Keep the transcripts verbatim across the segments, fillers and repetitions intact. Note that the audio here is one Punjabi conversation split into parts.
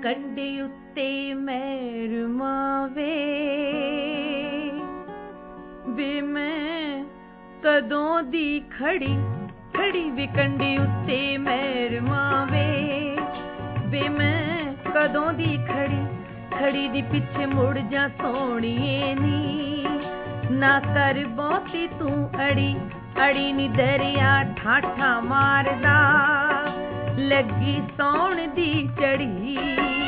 ਕੰਢੇ ਉੱਤੇ ਮਹਿਰਮਾ ਵੇ ਵੇ ਮੈਂ ਕਦੋਂ ਦੀ ਖੜੀ ਖੜੀ ਵੇ ਕੰਢੇ ਉੱਤੇ ਮਹਿਰਮਾ ਵੇ ਵੇ ਮੈਂ ਕਦੋਂ ਦੀ ਖੜੀ ਖੜੀ ਦੀ ਪਿੱਛੇ ਮੁੜ ਜਾ ਸੋਹਣੀਏ ਨੀ ਨਾ ਕਰ ਬਹੁਤੀ ਤੂੰ ਅੜੀ ਅੜੀ ਨੀ ਦਰਿਆ ਠਾਠਾ ਮਾਰਦਾ ਲੱਗੀ ਸੌਣ ਦੀ ਚੜੀ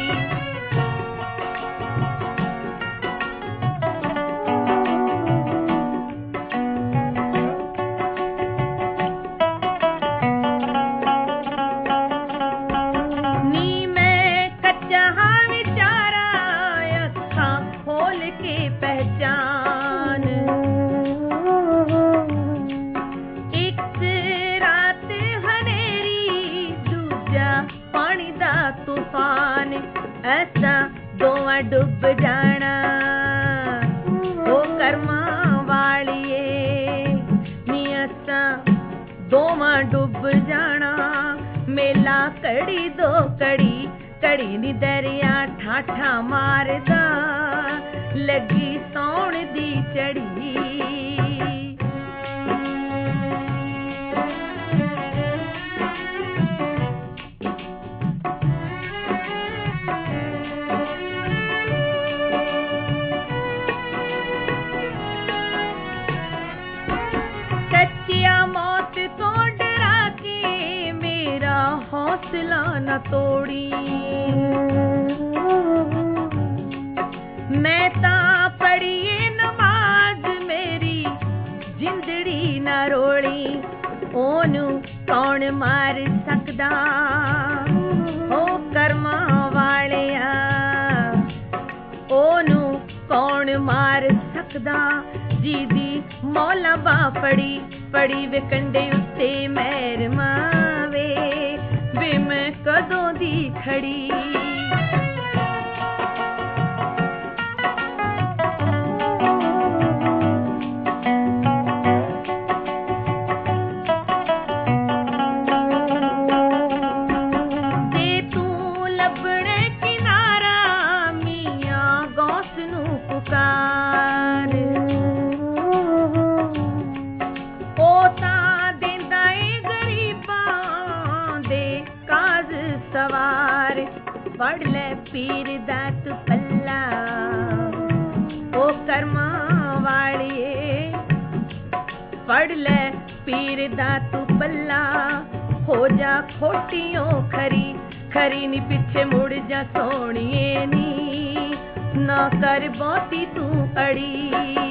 ਨੀ ਮੈਂ ਕੱਚਾ ਹਾਂ ਵਿਚਾਰਾ ਅੱਖਾਂ ਖੋਲ ਕੇ ਪਹਿਚਾਨ ਇੱਕ ਰਾਤ ਹਨੇਰੀ ਦੂਜਾ ਪਾਣੀ ਦਾ ਤੂਫਾਨ ਐਸਾ ਦੋਵਾਂ ਡੁੱਬ ਜਾਣਾ ਉਹ ਕਰਮਾਂ ਵਾਲੀਏ ਨੀ ਐਸਾ ਦੋਵਾਂ ਡੁੱਬ ਜਾਣਾ ਮੇਲਾ ਕੜੀ ਦੋ ਕੜੀ ਕੜੀ ਨੀ ਦਰਿਆ ਠਾਠਾ ਮਾਰਦਾ ਲੱਗੀ ਸੌਣ ਦੀ ਚੜੀ ਸੱਚਿਆ ਮੌਤ ਤੋਂ ਡਰਾ ਕੇ ਮੇਰਾ ਹੌਸਲਾ ਨਾ ਤੋੜੀ ਮੈਂ ਤਾਂ ਪੜ੍ਹੀਏ ਨਮਾਜ਼ ਮੇਰੀ ਜਿੰਦੜੀ ਨਾ ਰੋਲੀ ਉਹਨੂੰ ਕੌਣ ਮਾਰ ਸਕਦਾ ਉਹ ਕਰਮਾਂ ਵਾਲਿਆ ਉਹਨੂੰ ਕੌਣ ਮਾਰ ਸਕਦਾ ਜਿਹਦੀ ਮੌਲਾ ਬਾਹ ਫੜੀ ਫੜੀ ਵੇ ਕੰਢੇ ਉੱਤੇ ਮਹਿਰਮਾ ਵੇ ਵੇ ਮੈਂ ਕਦੋਂ ਦੀ ਖੜੀ ਜੇ ਤੂੰ ਲੱਭਣੇ ਕਿਨਾਰਾ ਮੀਆਂ ਗੌਸ ਨੂੰ ਪੁਕਾਰ ਉਹ ਤਾਂ ਦਿੰਦਾ ਏ ਗਰੀਬਾਂ ਦੇ ਕਾਜ਼ ਸਵਾਰ ਫੜ ਲੈ ਪੀਰ ਦਾ ਤੂੰ ਪੱਲਾ ਉਹ ਕਰਮਾਂ ਵਾਲੀਏ ਫੜ ਲੈ ਪੀਰ ਦਾ ਤੂੰ ਪੱਲਾ ਹੋ ਜਾ ਖੋਟੀਓ ਖਰੀ ਖਰੀ ਨੀ ਪਿੱਛੇ ਮੁੜ ਜਾ ਸੋਹਣੀਏ ਨੀ ਨਾ ਕਰ ਬਹੁਤੀ ਤੂੰ ਅੜੀ